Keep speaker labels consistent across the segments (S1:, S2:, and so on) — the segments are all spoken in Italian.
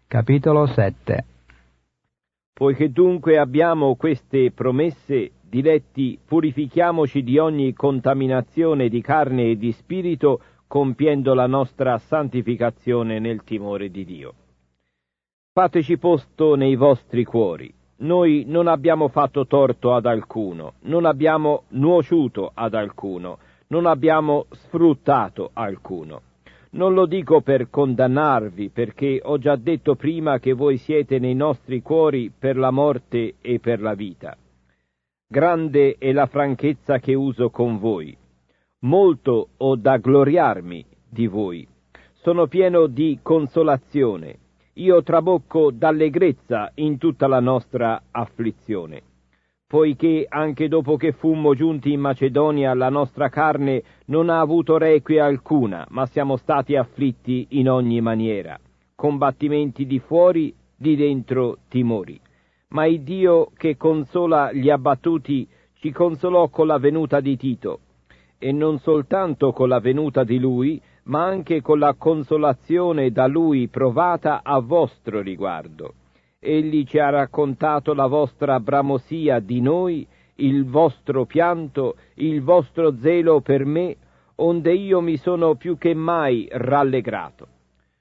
S1: Capitolo 7.
S2: Poiché dunque abbiamo queste promesse, diletti, purifichiamoci di ogni contaminazione di carne e di spirito, compiendo la nostra santificazione nel timore di Dio. Fateci posto nei vostri cuori. Noi non abbiamo fatto torto ad alcuno, non abbiamo nuociuto ad alcuno, non abbiamo sfruttato alcuno. Non lo dico per condannarvi, perché ho già detto prima che voi siete nei nostri cuori per la morte e per la vita. Grande è la franchezza che uso con voi. Molto ho da gloriarmi di voi. Sono pieno di consolazione. Io trabocco d'allegrezza in tutta la nostra afflizione. Poiché anche dopo che fummo giunti in Macedonia la nostra carne non ha avuto requie alcuna, ma siamo stati afflitti in ogni maniera, combattimenti di fuori, di dentro timori. Ma il Dio che consola gli abbattuti ci consolò con la venuta di Tito, e non soltanto con la venuta di lui, ma anche con la consolazione da lui provata a vostro riguardo. Egli ci ha raccontato la vostra bramosia di noi, il vostro pianto, il vostro zelo per me, onde io mi sono più che mai rallegrato.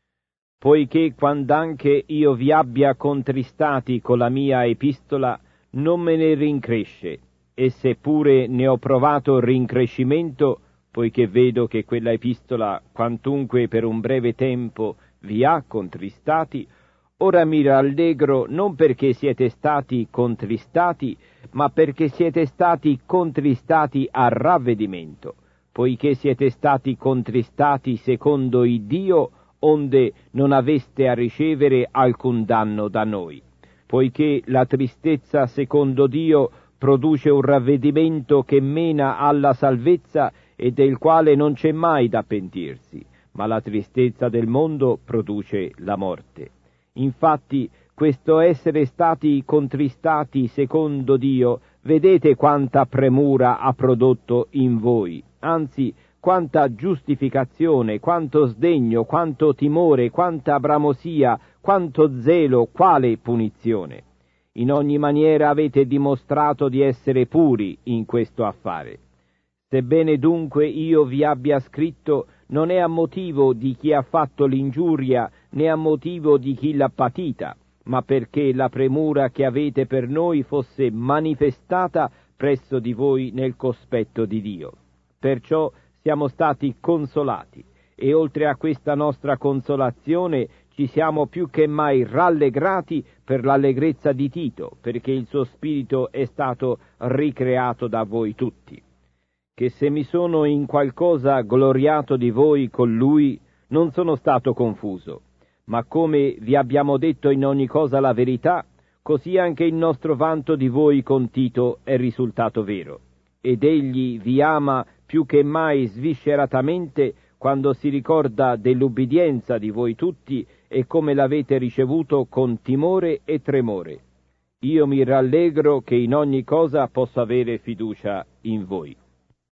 S2: Poiché quand'anche io vi abbia contristati con la mia epistola, non me ne rincresce, e seppure ne ho provato rincrescimento, poiché vedo che quella epistola, quantunque per un breve tempo, vi ha contristati, ora mi rallegro non perché siete stati contristati, ma perché siete stati contristati a ravvedimento, poiché siete stati contristati secondo il Dio, onde non aveste a ricevere alcun danno da noi. Poiché la tristezza secondo Dio produce un ravvedimento che mena alla salvezza e del quale non c'è mai da pentirsi, ma la tristezza del mondo produce la morte. Infatti, questo essere stati contristati secondo Dio, vedete quanta premura ha prodotto in voi, anzi, quanta giustificazione, quanto sdegno, quanto timore, quanta bramosia, quanto zelo, quale punizione. In ogni maniera avete dimostrato di essere puri in questo affare. Sebbene dunque io vi abbia scritto, non è a motivo di chi ha fatto l'ingiuria, né a motivo di chi l'ha patita, ma perché la premura che avete per noi fosse manifestata presso di voi nel cospetto di Dio. Perciò siamo stati consolati, e oltre a questa nostra consolazione ci siamo più che mai rallegrati per l'allegrezza di Tito, perché il suo spirito è stato ricreato da voi tutti. Che se mi sono in qualcosa gloriato di voi con lui, non sono stato confuso, ma come vi abbiamo detto in ogni cosa la verità, così anche il nostro vanto di voi con Tito è risultato vero, ed egli vi ama più che mai svisceratamente quando si ricorda dell'ubbidienza di voi tutti e come l'avete ricevuto con timore e tremore. Io mi rallegro che in ogni cosa posso avere fiducia in voi.